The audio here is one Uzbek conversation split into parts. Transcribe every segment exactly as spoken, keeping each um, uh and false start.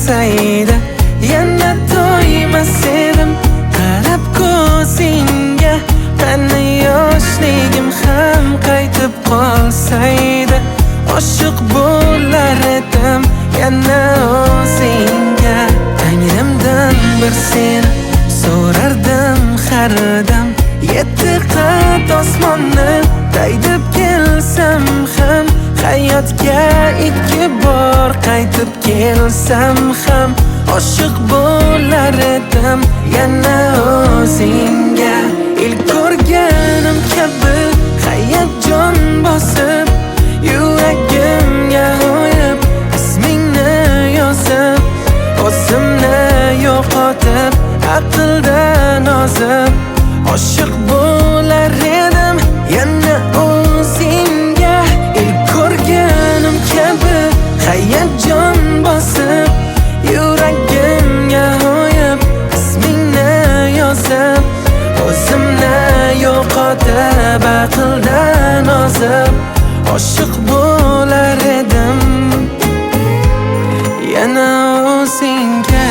bo'lsaydi yana to'ymas edim. Qarab ko'zingga qani yoshligim ham qaytib qolsaydi, oshiq bo'lar edim yana o'zingga. Tangrimdan bir seni so'rardim har dam, yetti qat osmonni daydib kelsam ham, hayotga ikki bor qaytib kelsam ham, oshiq bo'lar edim yana o'zingga. Ilk ko'rganim kabi hayajon bosib, yuragimga o'yib ismingni yozib, o'zimni yo'qotib aqldan ozib, oshiq bo'lar edim yana o'zingga. Ilk ko'rganim kabi hayajon bosib, yuragimga o'yib ismingni yozib, o'zimni yo'qotib aqldan ozib, oshiq bo'lar edim yana o'zingga.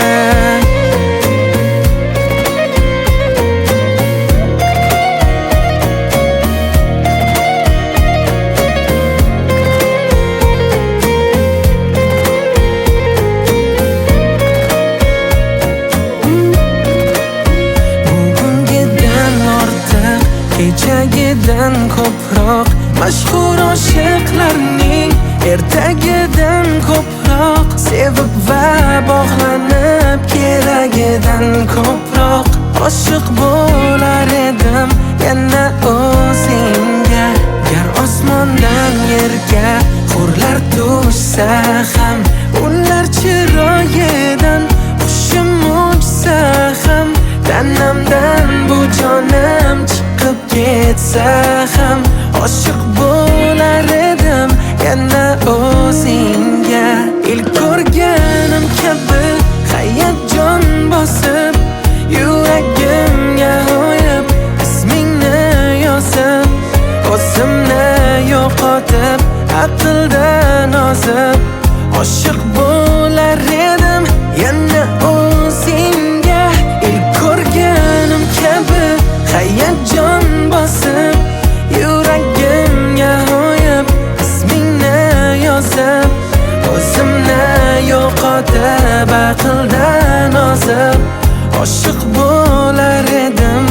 Kechagidan ko'proq mashhur oshiqlarning ertagidan ko'proq sevib va bog'lanib, keragidan ko'proq oshiq bo'lar edim yana o'zingga. Gar osmondan yerga hurlar tushsa ham, ular chiroyidan hushim uchsa ham, tanamdan bu jonim chiqib ketsa ham, oshiq bo'lar edim yana o'zingga. Ilk ko'rganim kabi hayajon bosib, yuragimga o'yib ismingni yozib, o'zimni yo'qotib aqldan ozib, oshiq bo'lar edim yana o'zingga. Ilk ko'rganim kabi hayajon bosib, yuragimga o'yib ismingni yozib, o'zimni yo'qotib aqldan ozib, oshiq bo'lar edim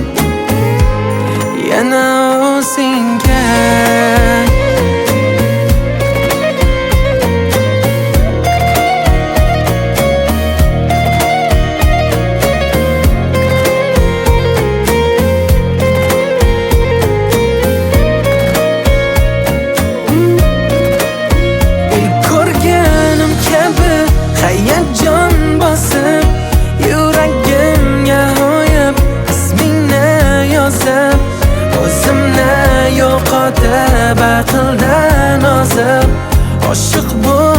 yana o'zingga. Hayajon bosib, yuragimga o'yib ismingni yozib, o'zimni yo'qotib aqldan ozib, oshiq bo'lar